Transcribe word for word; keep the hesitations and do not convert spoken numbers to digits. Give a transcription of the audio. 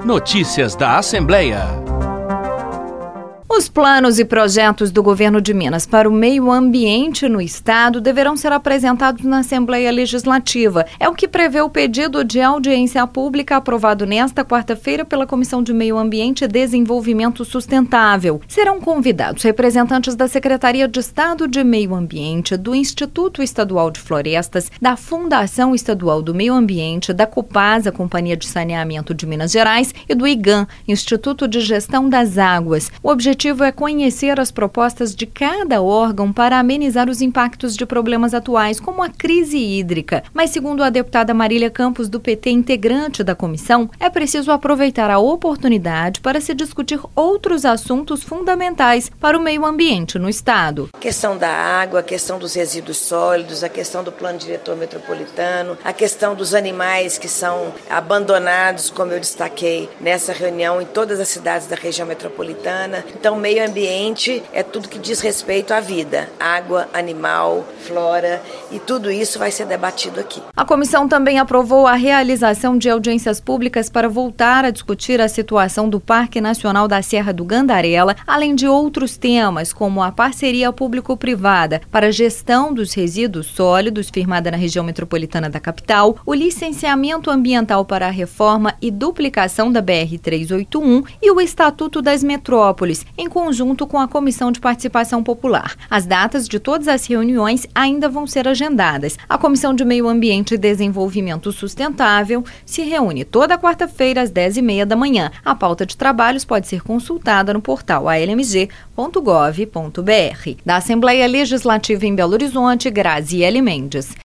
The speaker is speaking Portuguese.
Notícias da Assembleia. Os planos e projetos do governo de Minas para o meio ambiente no estado deverão ser apresentados na Assembleia Legislativa. É o que prevê o pedido de audiência pública aprovado nesta quarta-feira pela Comissão de Meio Ambiente e Desenvolvimento Sustentável. Serão convidados representantes da Secretaria de Estado de Meio Ambiente, do Instituto Estadual de Florestas, da Fundação Estadual do Meio Ambiente, da Copasa, Companhia de Saneamento de Minas Gerais, e do IGAM, Instituto de Gestão das Águas. O objetivo O objetivo é conhecer as propostas de cada órgão para amenizar os impactos de problemas atuais, como a crise hídrica. Mas, segundo a deputada Marília Campos, do P T, integrante da comissão, é preciso aproveitar a oportunidade para se discutir outros assuntos fundamentais para o meio ambiente no estado. A questão da água, a questão dos resíduos sólidos, a questão do plano diretor metropolitano, a questão dos animais que são abandonados, como eu destaquei nessa reunião, em todas as cidades da região metropolitana. Então, o meio ambiente é tudo que diz respeito à vida, água, animal, flora, e tudo isso vai ser debatido aqui. A comissão também aprovou a realização de audiências públicas para voltar a discutir a situação do Parque Nacional da Serra do Gandarela, além de outros temas, como a parceria público-privada para a gestão dos resíduos sólidos, firmada na região metropolitana da capital, o licenciamento ambiental para a reforma e duplicação da B R trezentos e oitenta e um e o Estatuto das Metrópoles, em conjunto com a Comissão de Participação Popular. As datas de todas as reuniões ainda vão ser agendadas. A Comissão de Meio Ambiente e Desenvolvimento Sustentável se reúne toda quarta-feira às dez e meia da manhã. A pauta de trabalhos pode ser consultada no portal a l m g ponto gov ponto b r. Da Assembleia Legislativa em Belo Horizonte, Graziele Mendes.